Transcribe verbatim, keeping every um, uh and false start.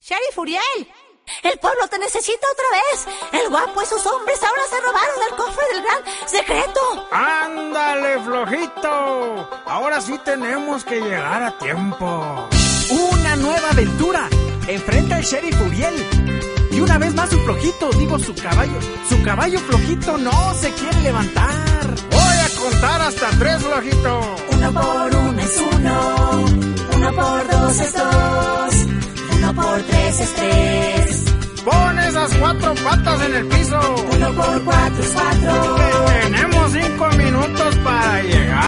Sheriff Uriel, el pueblo te necesita otra vez. El guapo y sus hombres ahora se robaron el cofre del gran secreto. ¡Ándale, flojito! Ahora sí tenemos que llegar a tiempo. Una nueva aventura. Enfrenta al Sheriff Uriel. Y una vez más su flojito, digo su caballo. Su caballo flojito no se quiere levantar. Voy a contar hasta tres, flojito. Uno por uno es uno. Uno por dos es dos. Uno por tres es tres. Pon esas cuatro patas en el piso. Uno por cuatro es cuatro. Tenemos cinco minutos para llegar.